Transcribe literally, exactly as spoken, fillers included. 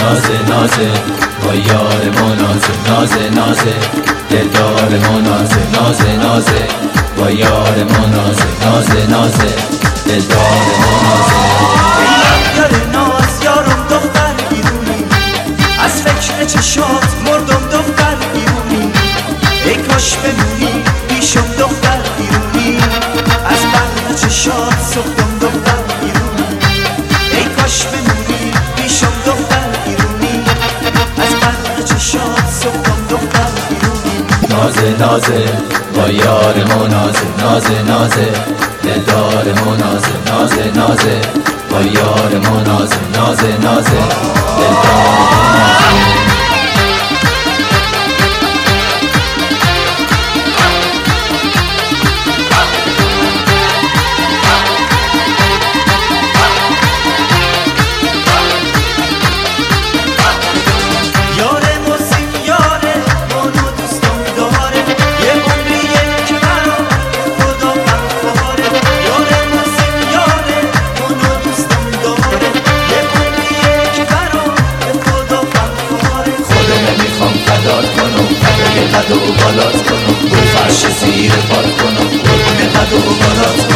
نازه نازه با یار ما نازه نازه نازه دلدار ما نازه نازه نازه با یار ما نازه نازه نازه دلدار ما نازه یار ناز یارم دختر بیرونی از فکر چشات مردم دختر بیرونی ای کاش بمونی پیشم دختر بیرونی از بند چشات سختم دختر بیرونی ای کاش بمونی پیشم دختر بیرونی از بند چشات سختم دختر بیرونی نازه نازه با یار ما نازه نازه نازه دلدار ما نازه نازه نازه با یار ما نازه نازه نازه دلدار ما نازه قد و بالات کنم گل فرش زیر پات کنم قربون قد و بالات